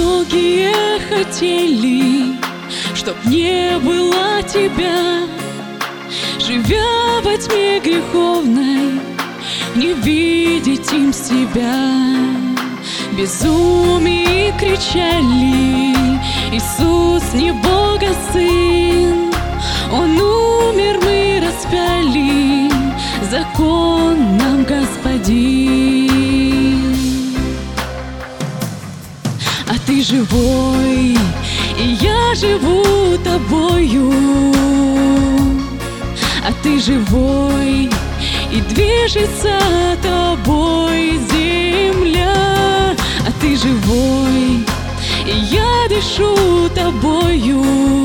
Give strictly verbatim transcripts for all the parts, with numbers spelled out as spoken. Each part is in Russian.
многие хотели, чтоб не было тебя, живя во тьме греховной, не видеть им себя. Безумие кричали: Иисус не Бога Сын, Он умер, мы распяли, закон нам Господин. А ты живой, и я живу тобою. А ты живой, и движется тобой земля. А ты живой, и я дышу тобою.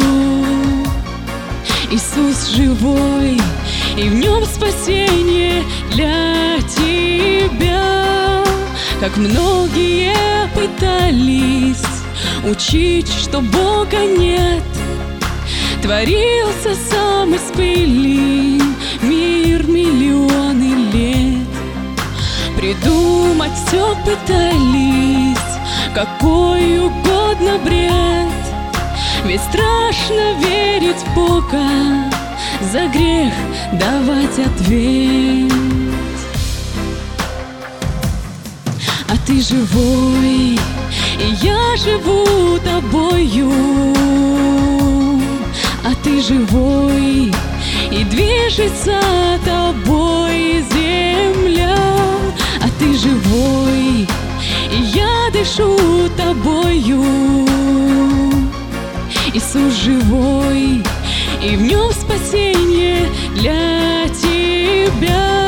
Иисус живой, и в нем спасение для тебя. Как многие пытались учить, что Бога нет, творился сам из пыли мир миллионы лет. Придумать все пытались, какой угодно бред, ведь страшно верить в Бога, за грех давать ответ. А ты живой, и я живу тобою. А ты живой, и движется тобой земля. А ты живой, и я дышу тобою. Иисус живой, и в нем спасение для тебя.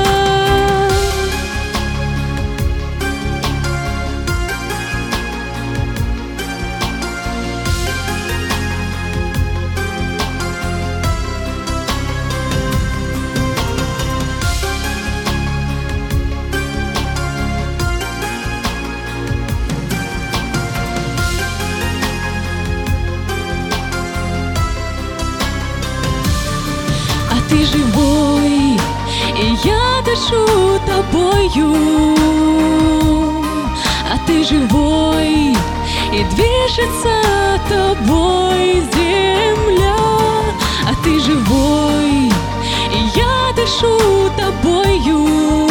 Ты живой, и я дышу тобою. А ты живой, и движется тобой земля. А ты живой, и я дышу тобою.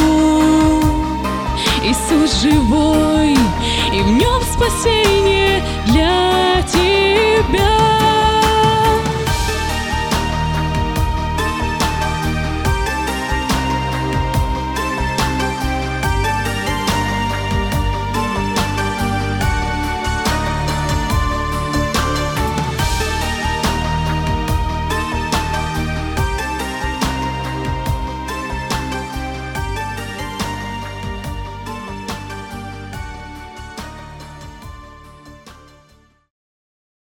Иисус живой, и в нем спасение для тебя.